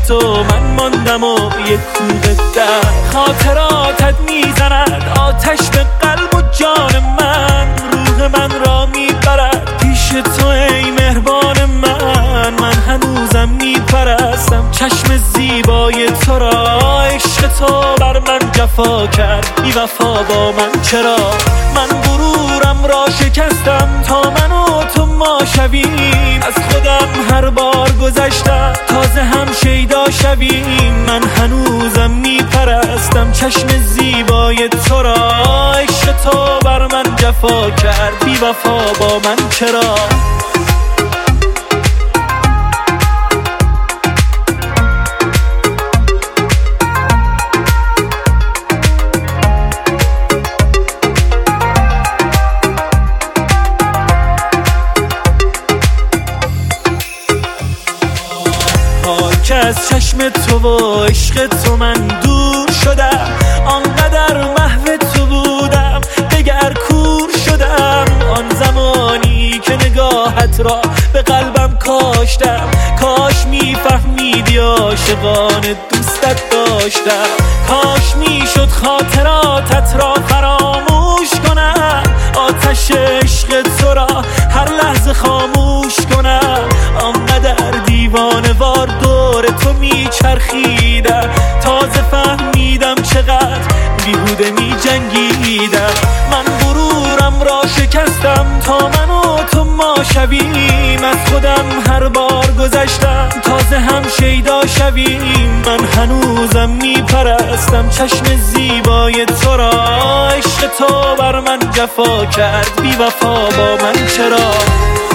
تو من ماندم و یک کوه در خاطراتت میزند آتش به قلب و جان من، روح من را میبرد پیش تو ای مهربان من هنوزم میپرستم چشم زیبای تو را، عشق تو بر من جفا کرد بی وفا با من چرا؟ من غرورم را شکستم تا من و تو ما شویم، از خودم هر بار گذشتم تازه هم شیدا شویم، من هنوزم میپرستم چشم زیبای تو را، عشق تو بر من جفا کرد بی وفا با من چرا؟ که از چشم تو و عشق تو من دور شدم، آنقدر محو تو بودم دگر کور شدم، آن زمانی که نگاهت را به قلبم کاشتم، کاش میفهمیدی عاشقان دوستت داشتم، کاش میشد خاطراتت را فراموش کنم، آتش عشق تو را هر لحظه خاموش کنم، آنقدر دیوانه وار دور تو میچرخیدم، تازه فهمیدم چقدر بیهوده میجنگیدم، من غرورم را شکستم تا من و تو ما شویم، از خودم هر بار گذشتم تازه هم شیدا شویم، من هنوزم میپرستم چشم زیبای تو را، عشق تو بر من جفا کرد بی وفا با من چرا؟